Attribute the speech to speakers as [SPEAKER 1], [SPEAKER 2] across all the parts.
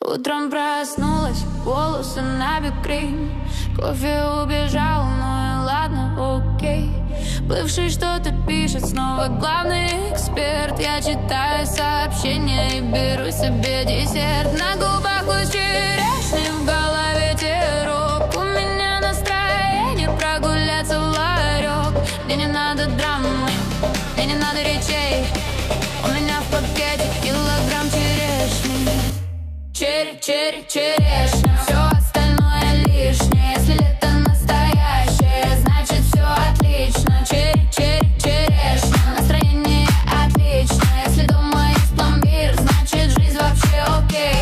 [SPEAKER 1] Утром проснулась, волосы набекрень. Кофе убежал, ну и ладно, окей. Бывший что-то пишет, снова главный эксперт. Я читаю сообщения и беру себе десерт. На губах луч черешни, в голове терок. У меня настроение прогуляться в ларек, где не надо драмы, где не надо речей. У меня в пакете килограмм черешни. Черешня, все остальное лишнее. Если лето настоящее, значит все отлично. Черешня, настроение отличное. Если дома есть пломбир, значит жизнь вообще окей.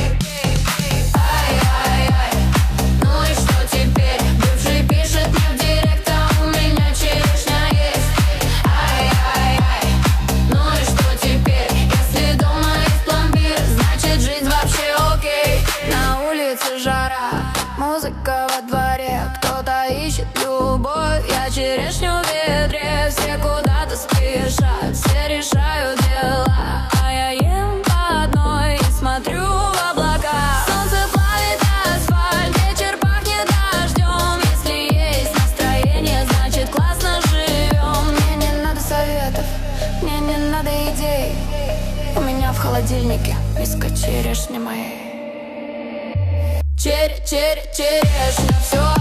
[SPEAKER 1] Ай-ай-ай, ну и что теперь? Бывший пишет мне в директ, а у меня черешня есть. Ай-ай-ай, ну и что теперь? Если дома есть пломбир, значит жизнь вообще окей. На улице жара, музыка во дворе, кто-то ищет любовь, я черешню в ведре. Все куда-то спешат, все решают дела, а я ем по одной и смотрю в облака. Солнце плавит асфальт, вечер пахнет дождем. Если есть настроение, значит классно живем. Мне не надо советов, мне не надо идей. У меня в холодильнике миска черешни моей. Черешня, все